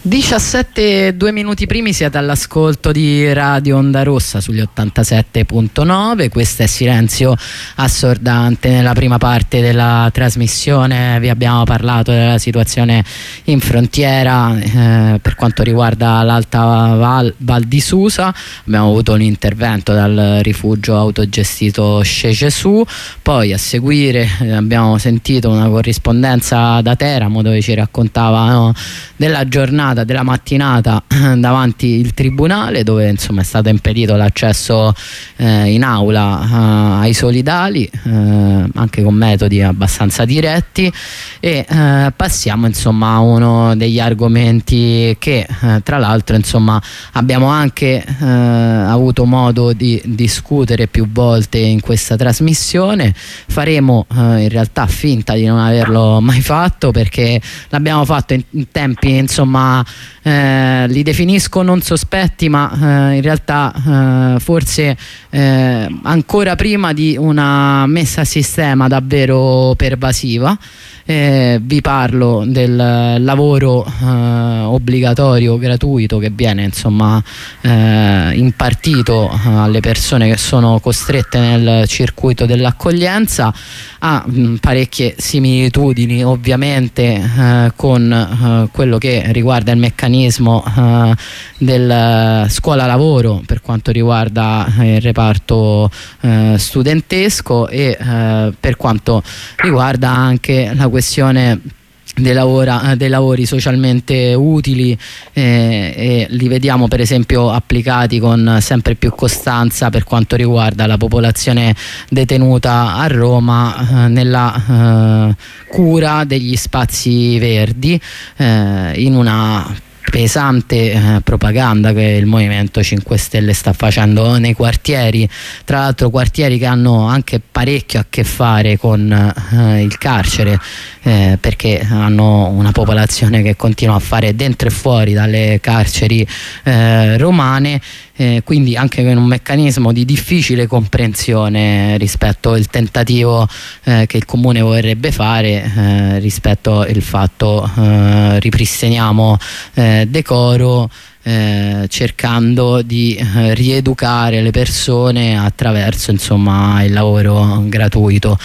17 2 minuti primi, siete all'ascolto di Radio Onda Rossa sugli 87.9. Questo è Silenzio Assordante. Nella prima parte della trasmissione vi abbiamo parlato della situazione in frontiera per quanto riguarda l'Alta Val di Susa. Abbiamo avuto un intervento dal rifugio autogestito Cegesù, poi a seguire abbiamo sentito una corrispondenza da Teramo dove ci raccontavano della giornata, della mattinata davanti il tribunale, dove insomma è stato impedito l'accesso in aula ai solidali, anche con metodi abbastanza diretti. E passiamo insomma a uno degli argomenti che tra l'altro insomma abbiamo anche avuto modo di discutere più volte in questa trasmissione. Faremo in realtà finta di non averlo mai fatto, perché l'abbiamo fatto in tempi insomma li definisco non sospetti, ma in realtà forse ancora prima di una messa a sistema davvero pervasiva. Vi parlo del lavoro obbligatorio gratuito che viene insomma impartito alle persone che sono costrette nel circuito dell'accoglienza. Ha parecchie similitudini ovviamente con quello che riguarda il meccanismo del scuola lavoro per quanto riguarda il reparto studentesco e per quanto riguarda anche la questione dei lavori socialmente utili, e li vediamo per esempio applicati con sempre più costanza per quanto riguarda la popolazione detenuta a Roma nella cura degli spazi verdi, in una pesante propaganda che il Movimento 5 Stelle sta facendo nei quartieri, tra l'altro quartieri che hanno anche parecchio a che fare con il carcere, perché hanno una popolazione che continua a fare dentro e fuori dalle carceri romane, quindi anche con un meccanismo di difficile comprensione rispetto al tentativo che il Comune vorrebbe fare rispetto al fatto ripristiniamo decoro, cercando di rieducare le persone attraverso insomma il lavoro gratuito.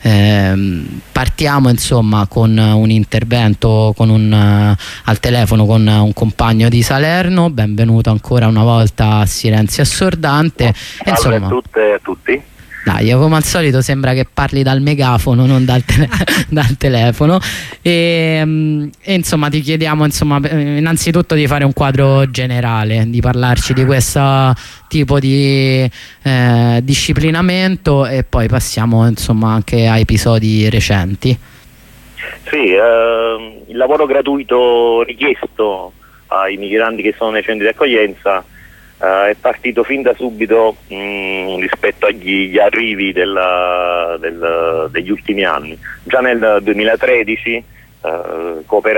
Partiamo insomma con un intervento al telefono con un compagno di Salerno. Benvenuto ancora una volta a Silenzio Assordante. Salve a tutte e a tutti. Dai, come al solito sembra che parli dal megafono, non dal telefono. E insomma ti chiediamo insomma innanzitutto di fare un quadro generale, di parlarci di questo tipo di disciplinamento, e poi passiamo insomma anche a episodi recenti. Sì, il lavoro gratuito richiesto ai migranti che sono nei centri di accoglienza è partito fin da subito rispetto agli arrivi degli ultimi anni. Già nel 2013